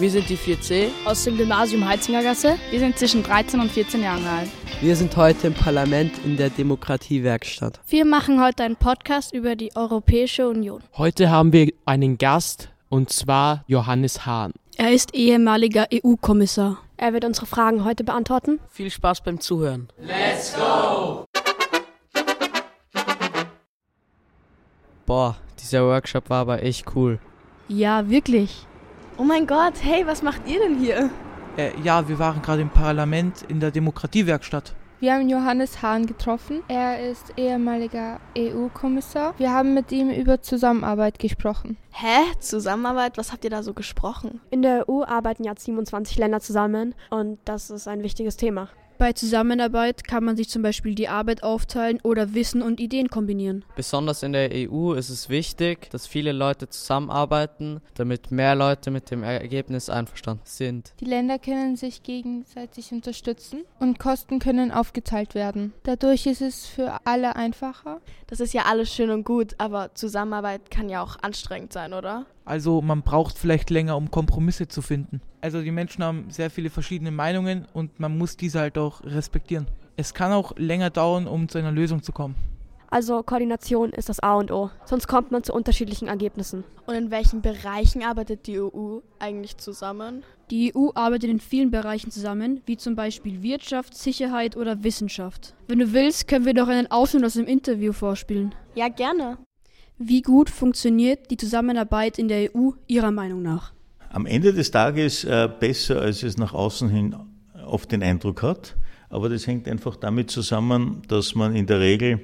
Wir sind die 4C aus dem Gymnasium Heizingergasse. Wir sind zwischen 13 und 14 Jahren alt. Wir sind heute im Parlament in der Demokratiewerkstatt. Wir machen heute einen Podcast über die Europäische Union. Heute haben wir einen Gast, und zwar Johannes Hahn. Er ist ehemaliger EU-Kommissar. Er wird unsere Fragen heute beantworten. Viel Spaß beim Zuhören. Let's go! Boah, dieser Workshop war aber echt cool. Ja, wirklich. Oh mein Gott, hey, was macht ihr denn hier? Ja, wir waren gerade im Parlament in der Demokratiewerkstatt. Wir haben Johannes Hahn getroffen. Er ist ehemaliger EU-Kommissar. Wir haben mit ihm über Zusammenarbeit gesprochen. Hä? Zusammenarbeit? Was habt ihr da so gesprochen? In der EU arbeiten ja 27 Länder zusammen und das ist ein wichtiges Thema. Bei Zusammenarbeit kann man sich zum Beispiel die Arbeit aufteilen oder Wissen und Ideen kombinieren. Besonders in der EU ist es wichtig, dass viele Leute zusammenarbeiten, damit mehr Leute mit dem Ergebnis einverstanden sind. Die Länder können sich gegenseitig unterstützen und Kosten können aufgeteilt werden. Dadurch ist es für alle einfacher. Das ist ja alles schön und gut, aber Zusammenarbeit kann ja auch anstrengend sein, oder? Also man braucht vielleicht länger, um Kompromisse zu finden. Also die Menschen haben sehr viele verschiedene Meinungen und man muss diese halt auch respektieren. Es kann auch länger dauern, um zu einer Lösung zu kommen. Also Koordination ist das A und O, sonst kommt man zu unterschiedlichen Ergebnissen. Und in welchen Bereichen arbeitet die EU eigentlich zusammen? Die EU arbeitet in vielen Bereichen zusammen, wie zum Beispiel Wirtschaft, Sicherheit oder Wissenschaft. Wenn du willst, können wir doch einen Ausschnitt aus dem Interview vorspielen. Ja, gerne. Wie gut funktioniert die Zusammenarbeit in der EU Ihrer Meinung nach? Am Ende des Tages besser, als es nach außen hin oft den Eindruck hat. Aber das hängt einfach damit zusammen, dass man in der Regel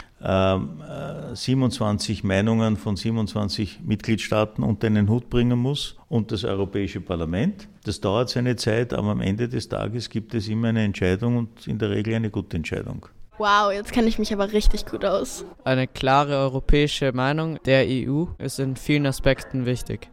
27 Meinungen von 27 Mitgliedstaaten unter einen Hut bringen muss und das Europäische Parlament. Das dauert seine Zeit, aber am Ende des Tages gibt es immer eine Entscheidung und in der Regel eine gute Entscheidung. Wow, jetzt kenne ich mich aber richtig gut aus. Eine klare europäische Meinung der EU ist in vielen Aspekten wichtig.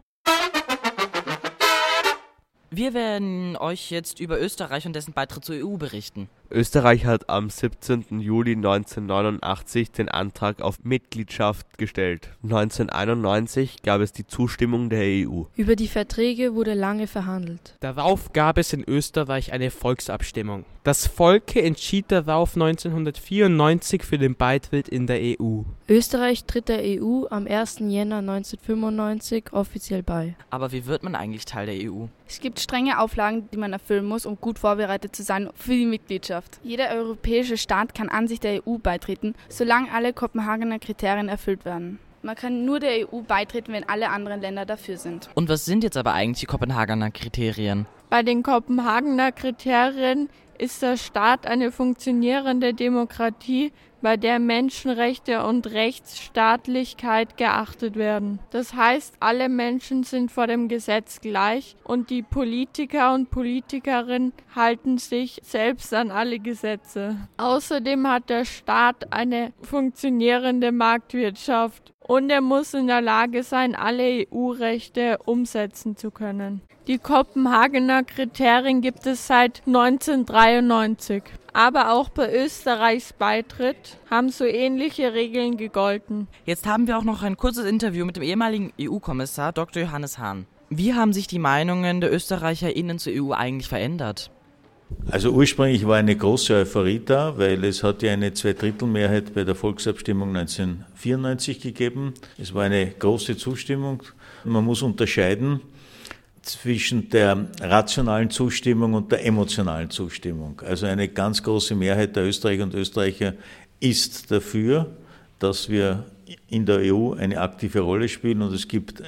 Wir werden euch jetzt über Österreich und dessen Beitritt zur EU berichten. Österreich hat am 17. Juli 1989 den Antrag auf Mitgliedschaft gestellt. 1991 gab es die Zustimmung der EU. Über die Verträge wurde lange verhandelt. Darauf gab es in Österreich eine Volksabstimmung. Das Volk entschied darauf 1994 für den Beitritt in der EU. Österreich tritt der EU am 1. Jänner 1995 offiziell bei. Aber wie wird man eigentlich Teil der EU? Es gibt strenge Auflagen, die man erfüllen muss, um gut vorbereitet zu sein für die Mitgliedschaft. Jeder europäische Staat kann an sich der EU beitreten, solange alle Kopenhagener Kriterien erfüllt werden. Man kann nur der EU beitreten, wenn alle anderen Länder dafür sind. Und was sind jetzt aber eigentlich die Kopenhagener Kriterien? Bei den Kopenhagener Kriterien ist der Staat eine funktionierende Demokratie, bei der Menschenrechte und Rechtsstaatlichkeit geachtet werden. Das heißt, alle Menschen sind vor dem Gesetz gleich und die Politiker und Politikerinnen halten sich selbst an alle Gesetze. Außerdem hat der Staat eine funktionierende Marktwirtschaft und er muss in der Lage sein, alle EU-Rechte umsetzen zu können. Die Kopenhagener Kriterien gibt es seit 1993. Aber auch bei Österreichs Beitritt haben so ähnliche Regeln gegolten. Jetzt haben wir auch noch ein kurzes Interview mit dem ehemaligen EU-Kommissar Dr. Johannes Hahn. Wie haben sich die Meinungen der ÖsterreicherInnen zur EU eigentlich verändert? Also ursprünglich war eine große Euphorie da, weil es hat ja eine Zweidrittelmehrheit bei der Volksabstimmung 1994 gegeben. Es war eine große Zustimmung. Man muss unterscheiden zwischen der rationalen Zustimmung und der emotionalen Zustimmung. Also eine ganz große Mehrheit der Österreicher und Österreicher ist dafür, dass wir in der EU eine aktive Rolle spielen und es gibt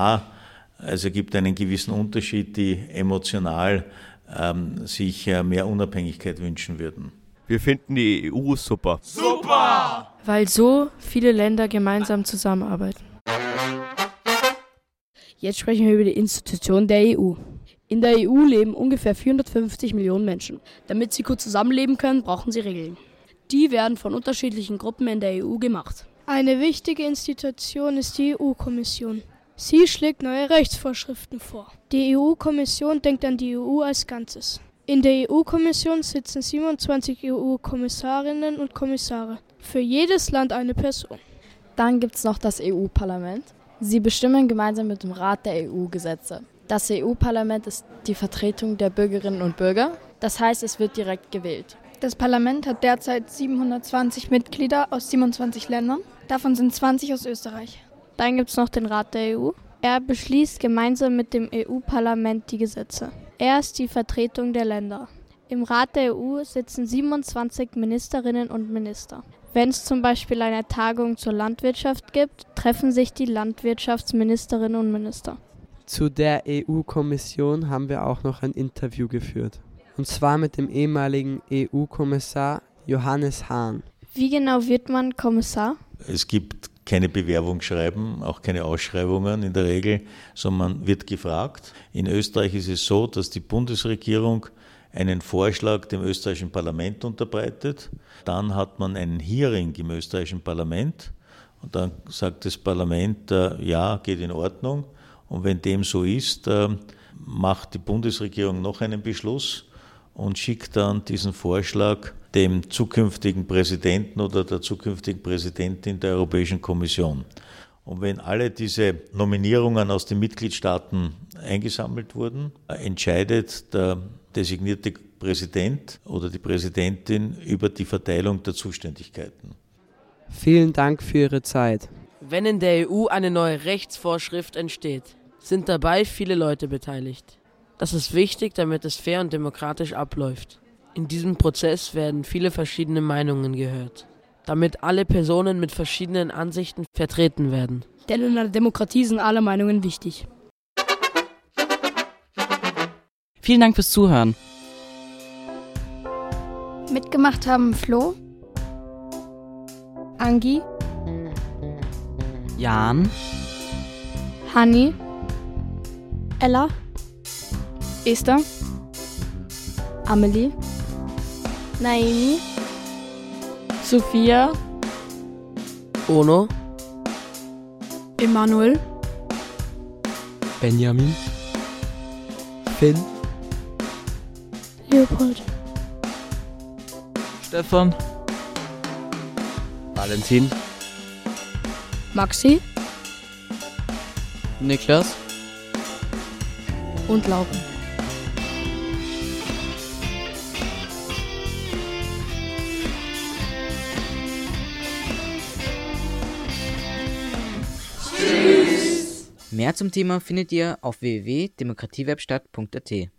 einen gewissen Unterschied, die emotional sich mehr Unabhängigkeit wünschen würden. Wir finden die EU super. Super! Weil so viele Länder gemeinsam zusammenarbeiten. Jetzt sprechen wir über die Institutionen der EU. In der EU leben ungefähr 450 Millionen Menschen. Damit sie gut zusammenleben können, brauchen sie Regeln. Die werden von unterschiedlichen Gruppen in der EU gemacht. Eine wichtige Institution ist die EU-Kommission. Sie schlägt neue Rechtsvorschriften vor. Die EU-Kommission denkt an die EU als Ganzes. In der EU-Kommission sitzen 27 EU-Kommissarinnen und Kommissare. Für jedes Land eine Person. Dann gibt es noch das EU-Parlament. Sie bestimmen gemeinsam mit dem Rat der EU Gesetze. Das EU-Parlament ist die Vertretung der Bürgerinnen und Bürger. Das heißt, es wird direkt gewählt. Das Parlament hat derzeit 720 Mitglieder aus 27 Ländern. Davon sind 20 aus Österreich. Dann gibt es noch den Rat der EU. Er beschließt gemeinsam mit dem EU-Parlament die Gesetze. Er ist die Vertretung der Länder. Im Rat der EU sitzen 27 Ministerinnen und Minister. Wenn es zum Beispiel eine Tagung zur Landwirtschaft gibt, treffen sich die Landwirtschaftsministerinnen und Minister. Zu der EU-Kommission haben wir auch noch ein Interview geführt. Und zwar mit dem ehemaligen EU-Kommissar Johannes Hahn. Wie genau wird man Kommissar? Es gibt keine Bewerbungsschreiben, auch keine Ausschreibungen in der Regel, sondern man wird gefragt. In Österreich ist es so, dass die Bundesregierung einen Vorschlag dem österreichischen Parlament unterbreitet. Dann hat man einen Hearing im österreichischen Parlament und dann sagt das Parlament, ja, geht in Ordnung. Und wenn dem so ist, macht die Bundesregierung noch einen Beschluss und schickt dann diesen Vorschlag dem zukünftigen Präsidenten oder der zukünftigen Präsidentin der Europäischen Kommission. Und wenn alle diese Nominierungen aus den Mitgliedstaaten eingesammelt wurden, entscheidet der designierte Präsident oder die Präsidentin über die Verteilung der Zuständigkeiten. Vielen Dank für Ihre Zeit. Wenn in der EU eine neue Rechtsvorschrift entsteht, sind dabei viele Leute beteiligt. Das ist wichtig, damit es fair und demokratisch abläuft. In diesem Prozess werden viele verschiedene Meinungen gehört, damit alle Personen mit verschiedenen Ansichten vertreten werden. Denn in einer Demokratie sind alle Meinungen wichtig. Vielen Dank fürs Zuhören. Mitgemacht haben Flo, Angi, Jan, Hanni, Ella, Esther, Amelie, Naomi, Sophia, Ono, Emanuel, Benjamin, Finn, Leopold, Stefan, Valentin, Maxi Niklas und Lauren. Mehr zum Thema findet ihr auf www.demokratiewebstadt.at.